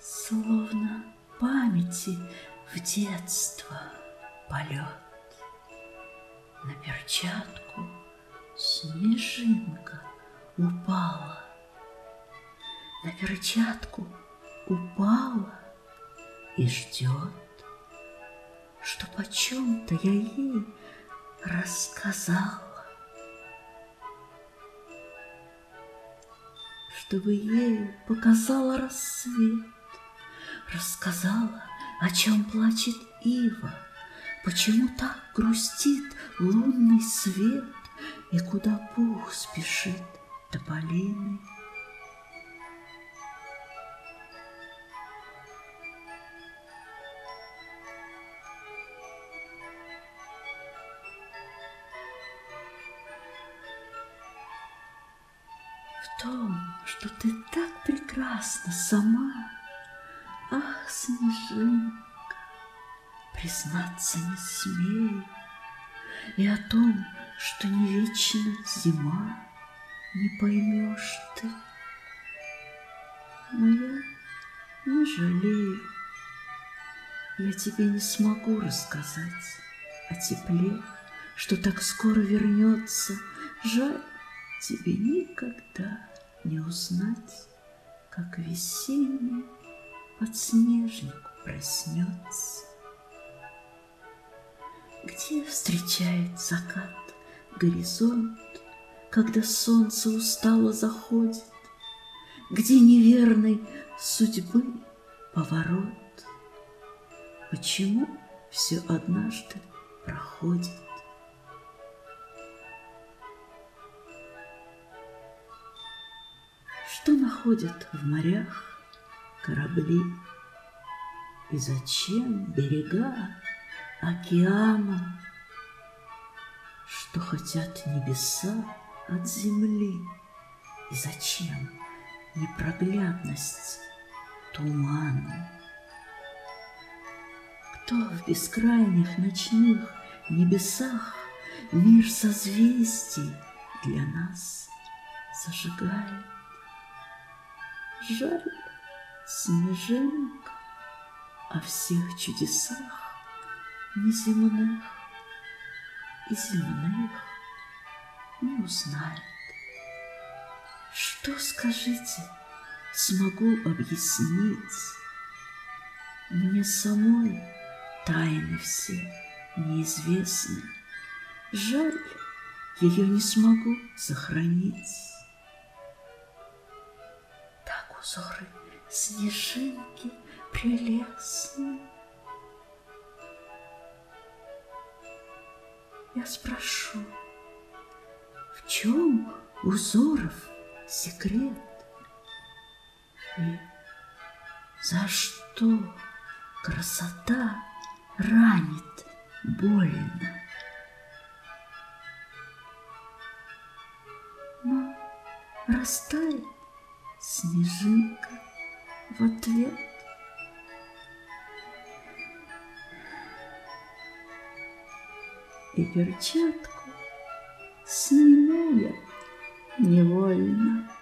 Словно памяти в детство полет. На перчатку снежинка упала. На перчатку упала и ждет, чтоб о чем-то я ей рассказала, чтобы ей показала рассвет, рассказала, о чем плачет ива, почему так грустит лунный свет и куда пух спешит тополиный. В том, что ты так прекрасна сама, ах, снежинка, признаться не смею, и о том, что не вечна зима, не поймешь ты. Но я не жалею, я тебе не смогу рассказать о тепле, что так скоро вернется. Жаль, тебе никогда не узнать, как весенний подснежник проснется. Где встречает закат горизонт, когда солнце устало заходит? Где неверной судьбы поворот? Почему все однажды проходит? Что находят в морях корабли? И зачем берега океана? Что хотят небеса от земли? И зачем непроглядность тумана? Кто в бескрайних ночных небесах мир созвездий для нас зажигает? Жаль, снежинка, о всех чудесах неземных и земных не узнает. Что, скажите, смогу объяснить? Мне самой тайны все неизвестны. Жаль, ее не смогу сохранить. Так узоры снежинки прелестны. Я спрошу, в чем узоров секрет? И за что красота ранит больно? Но растает снежинка в ответ. И перчатку сниму я невольно.